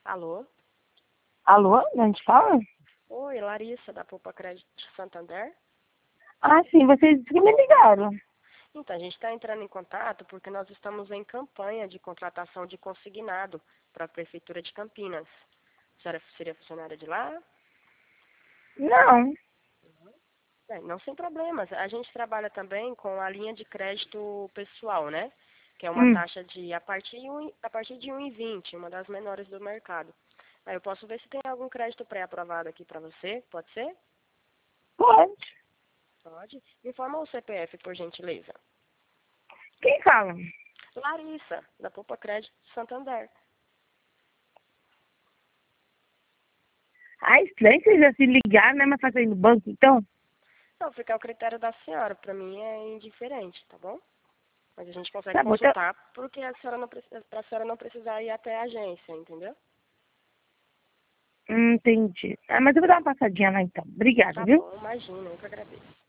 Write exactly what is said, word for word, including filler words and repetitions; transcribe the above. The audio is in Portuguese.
Alô? Alô, de onde fala? Oi, Larissa, da Poupa Crédito Santander. Ah, sim, vocês que me ligaram. Então, a gente está entrando em contato porque nós estamos em campanha de contratação de consignado para a Prefeitura de Campinas. A senhora seria funcionária de lá? Não. É, não sem problemas. A gente trabalha também com a linha de crédito pessoal, né? Que é uma Hum, taxa de a partir de um, a partir de um e vinte, uma das menores do mercado. Aí eu posso ver se tem algum crédito pré-aprovado aqui para você. Pode ser? pode. Pode. Me informa o C P F, por gentileza. Quem fala? Larissa, da Poupa Crédito Santander. Ah, estranho vocês já se ligaram, né? Mas fazer no banco, então? Não, fica ao critério da senhora. Para mim é indiferente, tá bom? Mas a gente consegue Tá bom, então... consultar porque a senhora não precisa, pra senhora não precisar ir até a agência, entendeu? Hum, entendi. Ah, mas eu vou dar uma passadinha lá, então. Obrigada, Tá viu? bom, imagina, eu que agradeço.